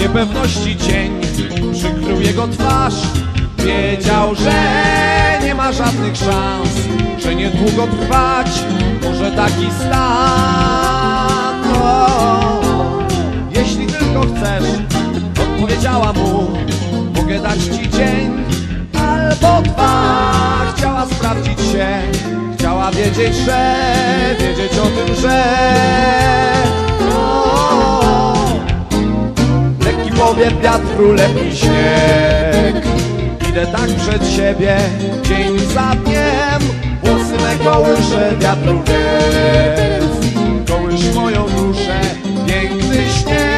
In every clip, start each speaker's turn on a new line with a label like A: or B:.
A: niepewności cień przykrył jego twarz. Wiedział, że nie ma żadnych szans, że niedługo trwać może taki stan. Jeśli tylko chcesz, odpowiedziała mu, mogę dać ci dzień albo dwa. Chciała sprawdzić się, chciała wiedzieć o tym, że lekki powiew wiatru lepi śnieg. Idę tak przed siebie, dzień za dniem, włosy me kołysze wiatru wiew. Kołysz moją duszę, piękny śnie.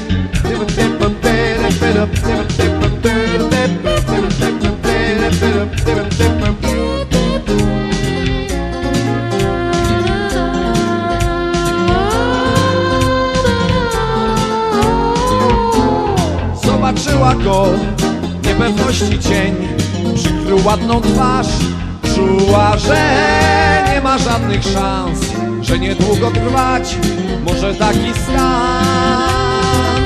A: Zobaczyła go, niepewności cień przykrył ładną twarz. Czuła, że nie ma żadnych szans, że niedługo trwać może taki stan.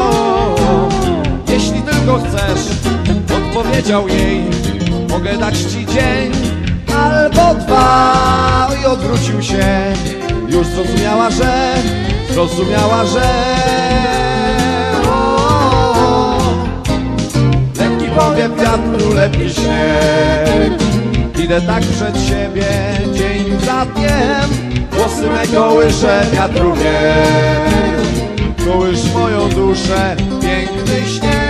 A: Jeśli tylko chcesz, odpowiedział jej, mogę dać ci dzień albo dwa. I odwrócił się, już zrozumiała, że lekki powiew wiatru lepi śnieg. Idę tak przed siebie, dzień za dniem, włosy me kołysze wiatru wiew. Kołysz moją duszę, piękny śnie.